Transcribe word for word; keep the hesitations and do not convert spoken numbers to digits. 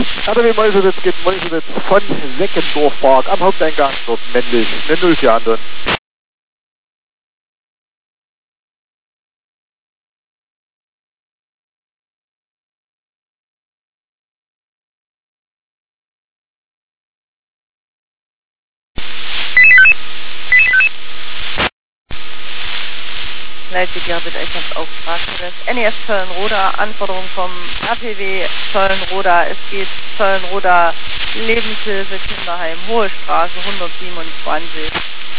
R W Mäuseritz geht Mäuseritz von Seckendorf Park am Haupteingang, dort männlich, eine null vier Anton. Leipzig, ja, bitte Auftrag für das N E F Zöllenroda, Anforderung vom R T W Zöllenroda, es geht Zöllenroda Lebenshilfe Kinderheim, Hohe Straße hundertsiebenundzwanzig.